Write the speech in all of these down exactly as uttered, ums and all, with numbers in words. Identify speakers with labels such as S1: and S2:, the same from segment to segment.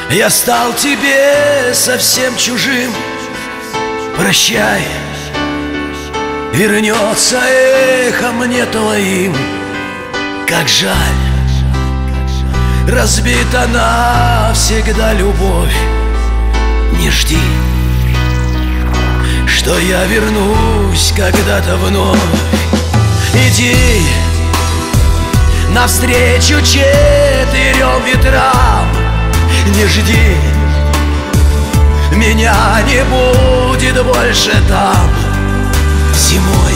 S1: Я стал тебе совсем чужим. Прощай, вернется эхо мне твоим. Как жаль, разбита навсегда любовь. Не жди, что я вернусь когда-то вновь. Иди навстречу четырем ветрам. Не жди, меня не будет больше там. Зимой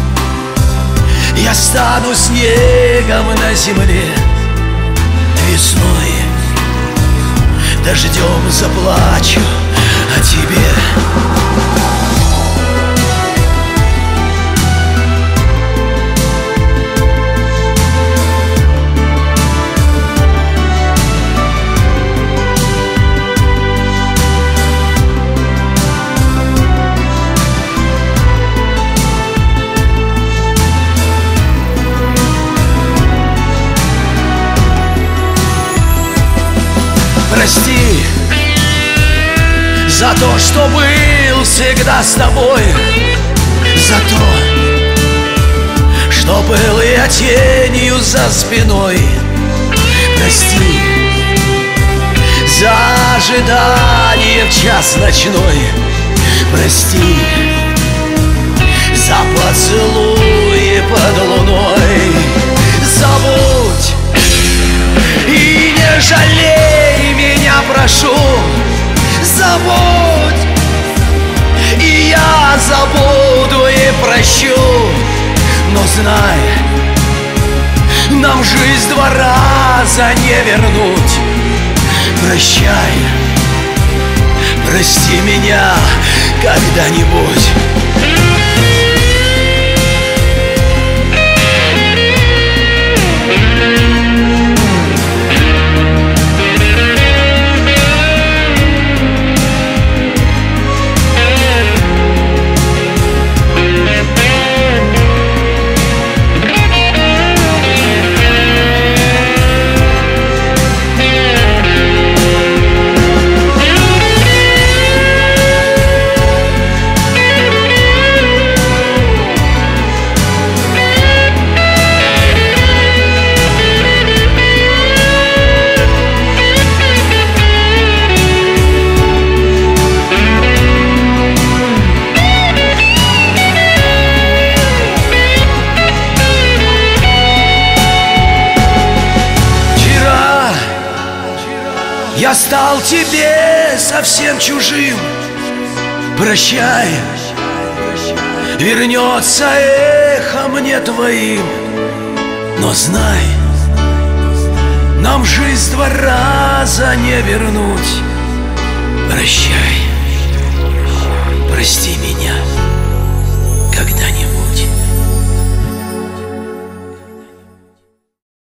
S1: я стану снегом на земле. Весной дождем заплачу о тебе. Прости за то, что был всегда с тобой, за то, что был я тенью за спиной. Прости за ожидание в час ночной. Прости за поцелуи под луной. Забудь и не жалей меня, прошу. Забудь, и я забуду и прощу. Но знай, нам жизнь два раза не вернуть. Прощай, прости меня когда-нибудь. Я стал тебе совсем чужим. Прощай, вернется эхо мне твоим. Но знай, нам жизнь два раза не вернуть. Прощай, прости меня когда-нибудь.